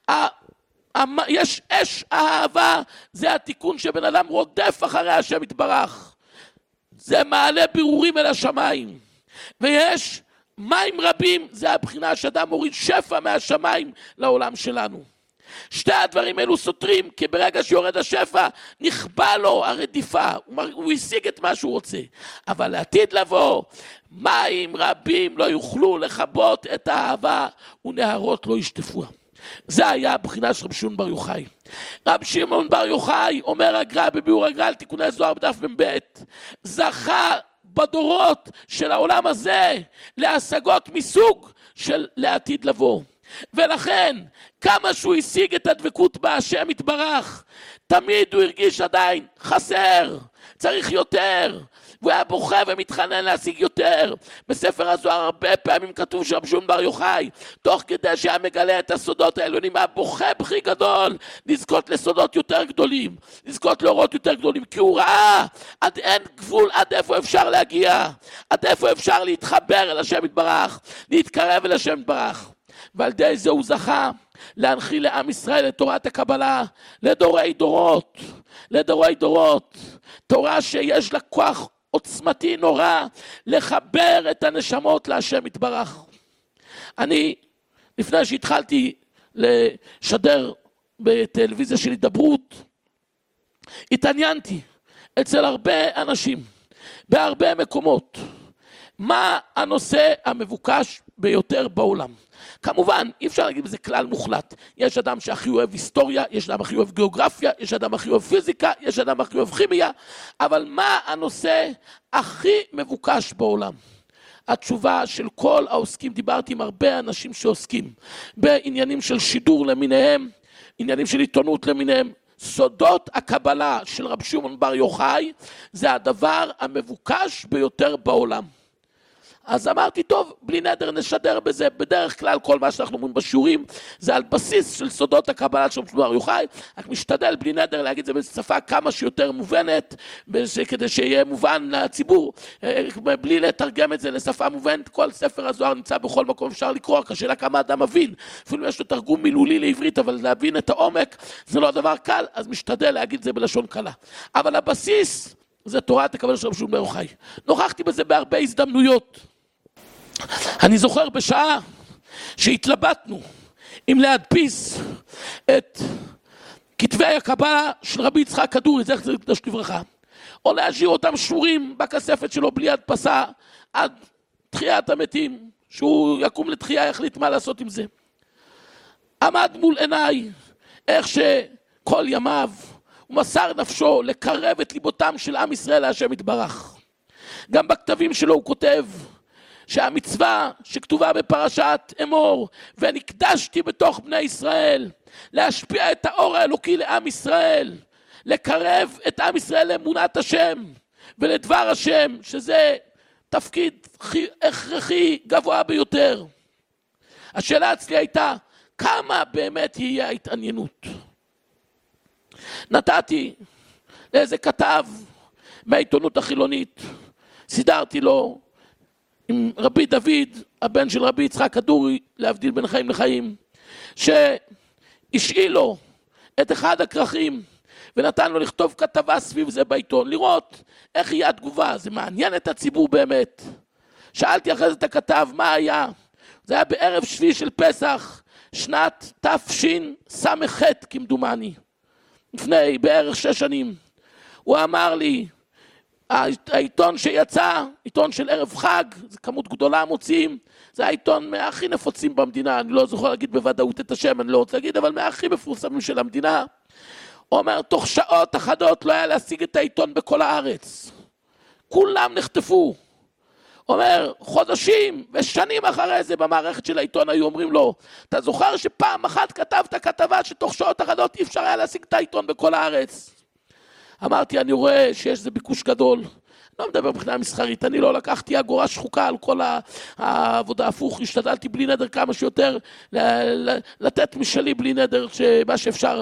יש אש האהבה, זה התיקון שבן אדם רודף אחרי השם יתברך. זה מעלה בירורים אל השמיים. ויש מים רבים, זה הבחינה שאדם מוריד שפע מהשמיים לעולם שלנו. שתי הדברים אלו סותרים, כי ברגע שיורד השפע, נכבה לו הרדיפה, הוא השיג את מה שהוא רוצה. אבל לעתיד לבוא, מים רבים לא יוכלו לכבות את האהבה, ונהרות לא ישטפוה. זה היה הבחינה של רבי שמעון בר יוחאי. רבי שמעון בר יוחאי, אומר הגר"א בביאור הגר"א על תיקוני זוהר בדף מ"ב, זכה בדורות של העולם הזה להשגות מסוג של לעתיד לבוא. ולכן, כמה שהוא השיג את הדבקות בהשם יתברך, תמיד הוא הרגיש עדיין חסר, צריך יותר. והוא היה בוכה ומתחנן להשיג יותר. בספר הזוהר הרבה פעמים כתוב שרבי שמעון בר יוחאי, תוך כדי שהיה מגלה את הסודות העליונים, היה בוכה בכי גדול, לזכות לסודות יותר גדולים, לזכות לאורות יותר גדולים, כי הוא ראה עד אין גבול, עד איפה אפשר להגיע, עד איפה אפשר להתחבר אל השם יתברך, להתקרב אל השם יתברך. ועל ידי זה הוא זכה להנחיל לעם ישראל את תורת הקבלה לדורי דורות, לדורי דורות, תורה שיש לה כוח עוצמתי נורא לחבר את הנשמות להשם יתברך. אני, לפני שהתחלתי לשדר בטלוויזיה של הידברות, התעניינתי אצל הרבה אנשים, בהרבה מקומות, מה הנושא המבוקש ביותר בעולם. כמובן, אי אפשר להגיד בזה כלל מוחלט. יש אדם שהכי אוהב היסטוריה, יש אדם הכי אוהב גיאוגרפיה, יש אדם הכי אוהב פיזיקה, יש אדם הכי אוהב כימיה, אבל מה הנושא הכי מבוקש בעולם? התשובה של כל העוסקים, דיברתי עם הרבה אנשים שעוסקים בעניינים של שידור למיניהם, עניינים של עיתונות למיניהם, סודות הקבלה של רבי שמעון בר יוחאי, זה הדבר המבוקש ביותר בעולם. אז אמרתי, טוב, בלי נדר נשדר בזה. בדרך כלל כל מה שאנחנו אומרים בשיעורים זה על בסיס של סודות הקבלה של רבי שמעון בר יוחאי, רק משתדל בלי נדר להגיד זה בשפה כמה שיותר מובנת, כדי שיהיה מובן לציבור, בלי לתרגם את זה לשפה מובנת. כל ספר הזוהר נמצא בכל מקום, אפשר לקרוא, השאלה כמה אדם מבין, אפילו יש לו תרגום מילולי לעברית, אבל להבין את העומק זה לא דבר קל, אז משתדל להגיד זה בלשון קלה. אבל הבסיס זה תורת הקבלה של רבי שמעון בר יוחאי. נוכחתי בזה בהרבה הזדמנויות. אני זוכר בשעה שהתלבטנו אם להדפיס את כתבי הקבלה של רבי יצחק כדורי, זכר צדיק לברכה, או להשאיר אותם שרורים בכספת שלו בלי הדפסה עד תחיית המתים, שהוא יקום לתחייה, יחליט מה לעשות עם זה. עמד מול עיניי איך שכל ימיו הוא מסר נפשו לקרב את ליבותם של עם ישראל להשם יתברך. גם בכתבים שלו הוא כותב שהמצווה שכתובה בפרשת אמור, ונקדשתי בתוך בני ישראל, להשפיע את האור האלוקי לעם ישראל, לקרב את עם ישראל לאמונת השם ולדבר השם, שזה תפקיד הכרחי גבוה ביותר. השאלה אצלי הייתה, כמה באמת יהיה ההתעניינות? נתתי לאיזה כתב מהעיתונות החילונית, סידרתי לו עם רבי דוד, הבן של רבי יצחק כדורי, להבדיל בין חיים לחיים, שהשאיל לו את אחד הכרכים, ונתן לו לכתוב כתבה סביב זה בעיתון, לראות איך יהיה התגובה, זה מעניין את הציבור באמת. שאלתי אחרי זה את הכתב, מה היה? זה היה בערב שביעי של פסח, שנת תשס"ח כמדומני, לפני בערך 6 שנים. הוא אמר לי, העיתון שיצא, עיתון של ערב חג, זה כמות גדולה מוציאים, זה העיתון מהכי נפוצים במדינה, אני לא זוכר להגיד בוודאות את השם, אני לא רוצה להגיד, אבל מהכי מפורסמים של המדינה. הוא אומר, תוך שעות אחדות לא היה להשיג את העיתון בכל הארץ. כולם נחטפו. הוא אומר, חודשים ושנים אחרי זה במערכת של העיתון היו אומרים לו, אתה זוכר שפעם אחת כתבת כתבה שתוך שעות אחדות אי אפשר היה להשיג את העיתון בכל הארץ? אמרתי, אני רואה שיש זה ביקוש גדול, לא מדבר מבחינה מסחרית, אני לא לקחתי אגורה שחוקה על כל העבודה הפוך, השתדלתי בלי נדר כמה שיותר, לתת משלי בלי נדר, מה שאפשר,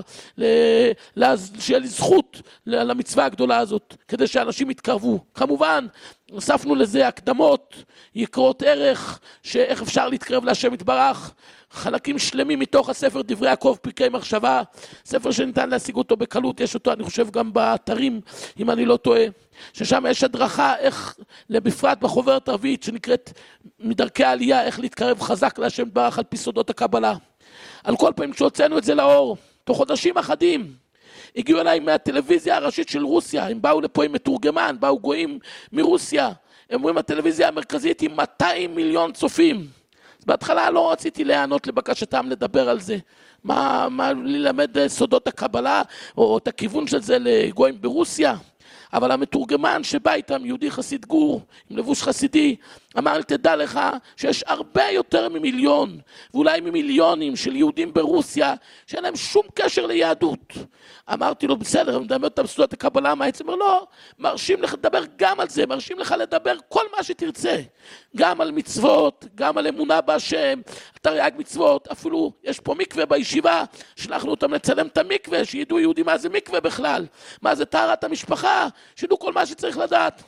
שיהיה לי זכות למצווה הגדולה הזאת, כדי שאנשים יתקרבו. כמובן, הוספנו לזה הקדמות, יקרות ערך, שאיך אפשר להתקרב להשם יתברך, חלקים שלמים מתוך הספר דברי יעקב פרקי מחשבה, ספר שניתן להשיג אותו בקלות, יש אותו אני חושב גם באתרים אם אני לא טועה, ששם יש הדרכה איך, בפרט בחוברת הרביעית שנקראת מדרכי העלייה, איך להתקרב חזק להשם יתברך על פי סודות הקבלה. על כל פעמים כשהוצאנו את זה לאור, תוך חודשים אחדים, הגיעו אליי מהטלוויזיה הראשית של רוסיה, הם באו לפה עם מתורגמן, באו גויים מרוסיה, הם אומרים הטלוויזיה המרכזית עם 200 מיליון צופים. בהתחלה לא רציתי להיענות לבקשתם לדבר על זה, מה ללמד סודות הקבלה או את הכיוון של זה לגויים ברוסיה. אבל המתורגמן שבא איתם, יהודי חסיד גור, עם לבוש חסידי, אמר, תדע לך שיש הרבה יותר ממיליון, ואולי ממיליונים של יהודים ברוסיה, שאין להם שום קשר ליהדות. אמרתי לו, בסדר, אני מדבר את סודות הקבלה, מה יצא? אומר, לא, מרשים לך לדבר גם על זה, מרשים לך לדבר כל מה שתרצה, גם על מצוות, גם על אמונה בהשם, תרי"ג מצוות, אפילו יש פה מקווה בישיבה, שלחנו אותם לצלם את המקווה, שידעו יהודים מה זה מקווה בכלל, מה זה טהרת המשפחה, שידעו כל מה שצריך לדעת.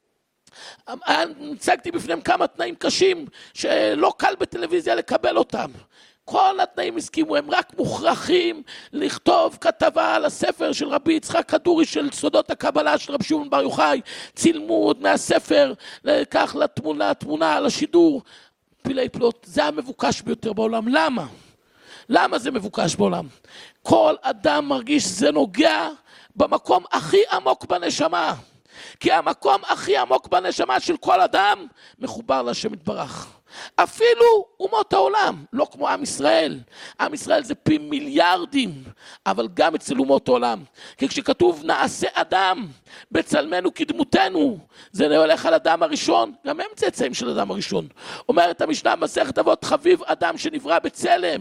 הצגתי בפניהם כמה תנאים קשים, שלא קל בטלוויזיה לקבל אותם. כל התנאים הסכימו, הם רק מוכרחים לכתוב כתבה על הספר של רבי יצחק כדורי של סודות הקבלה של רבי שמעון בר יוחאי, צילמו מהספר, לקח לתמונה על השידור, פילי פלוט. זה המבוקש ביותר בעולם. למה? למה זה מבוקש בעולם? כל אדם מרגיש שזה נוגע במקום הכי עמוק בנשמה, כי המקום הכי עמוק בנשמה של כל אדם מחובר להשם יתברך. אפילו אומות העולם, לא כמו עם ישראל. עם ישראל זה פי מיליארדים, אבל גם אצל אומות העולם. כי כשכתוב נעשה אדם בצלמנו כדמותנו, זה הולך על אדם הראשון, גם הם צאצאים של אדם הראשון. אומרת המשנה מסכת אבות, חביב אדם שנברא בצלם,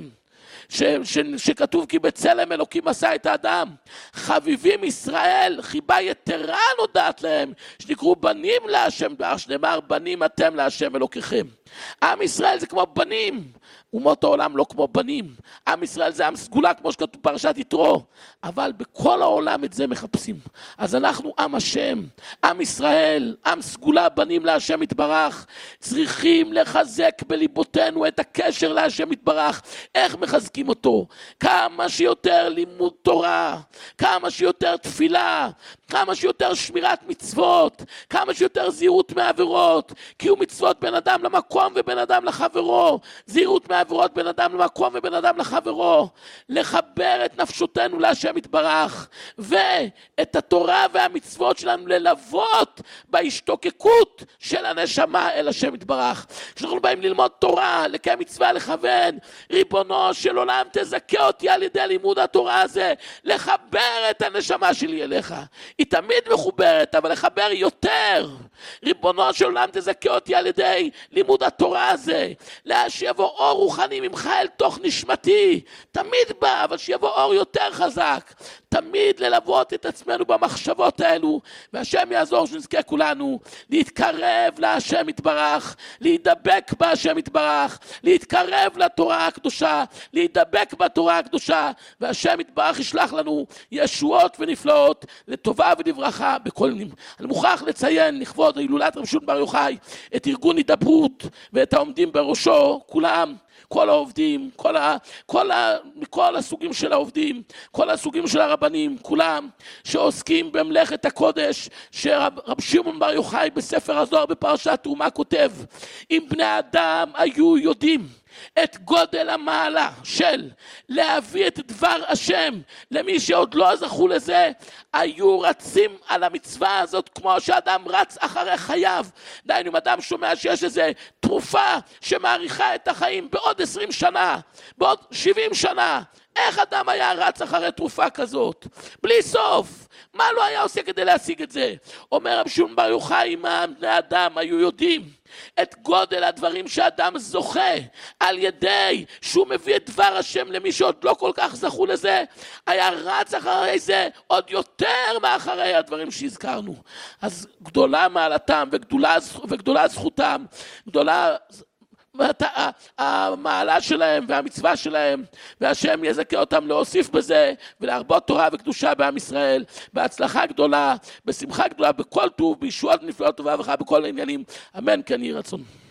שכתוב כי בצלם אלוקים עשה את האדם. חביבים ישראל, חיבה יתרה נודעת להם, שנקראו בנים להשם, שנאמר בנים אתם להשם אלוקיכם. עם ישראל זה כמו בנים, אומות העולם לא כמו בנים. עם ישראל זה עם סגולה כמו שכתוב פרשת יתרו, אבל בכל העולם את זה מחפשים. אז אנחנו עם השם, עם ישראל, עם סגולה, בנים להשם יתברך. צריכים לחזק בליבותינו את הקשר להשם יתברך. איך מחזקים אותו? כמה שיותר לימוד תורה, כמה שיותר תפילה, כמה שיותר שמירת מצוות, כמה שיותר זהירות מעבירות. קיום מצוות בין אדם למקום ובין אדם לחברו, זהירות מעבירות בין אדם למקום ובין אדם לחברו. לחבר את נפשותנו להשם יתברך, ואת התורה והמצוות שלנו ללוות בהשתוקקות של הנשמה אל השם יתברך. כשאנחנו באים ללמוד תורה, לקיים מצווה, לכוון, ריבונו של עולם תזכה אותי על ידי לימוד התורה הזה, לחבר את הנשמה שלי אליך. היא תמיד מחוברת, אבל לחבר יותר. ריבונו של עולם תזכה אותי על ידי לימוד התורה הזה, שיבוא אור רוחני ממך אל תוך נשמתי. תמיד בא, אבל שיבוא אור יותר חזק. תמיד ללוות את עצמנו במחשבות האלו, והשם יעזור שנזכה כולנו להתקרב להשם יתברך, להידבק בהשם יתברך, להתקרב לתורה הקדושה, להידבק בתורה הקדושה, והשם יתברך ישלח לנו ישועות ונפלאות לטובה ולברכה בכל עניינים. אני מוכרח לציין לכבוד הילולת רבי שמעון בר יוחאי את ארגון הידברות ואת העומדים בראשו, כולם, כל העובדים, כל הסוגים של העובדים, כל הסוגים של הרבנים, כולם שעוסקים במלאכת הקודש, שרב שמעון בר יוחאי בספר הזוהר בפרשת תרומה כותב, אם בני אדם היו יודעים את גודל המעלה של להביא את דבר השם למי שעוד לא זכו לזה, היו רצים על המצווה הזאת כמו שאדם רץ אחרי חייו. דיינו, אם אדם שומע שיש איזו תרופה שמאריכה את החיים בעוד 20 שנה, בעוד 70 שנה, איך אדם היה רץ אחרי תרופה כזאת? בלי סוף. מה לא היה עושה כדי להשיג את זה? אומר רבי שמעון בר יוחאי, אם בני אדם היו יודעים את גודל הדברים שאדם זוכה על ידי שהוא מביא את דבר השם למי שעוד לא כל כך זכו לזה, היה רץ אחרי זה עוד יותר מאחרי הדברים שהזכרנו. אז גדולה מעלתם וגדולה זכותם, גדולה המעלה שלהם והמצווה שלהם, והשם יזכה אותם להוסיף בזה ולהרבות תורה וקדושה בעם ישראל, בהצלחה גדולה, בשמחה גדולה, בכל טוב, בישועות נפלאות טובה וחיה בכל העניינים, אמן כן יהי רצון.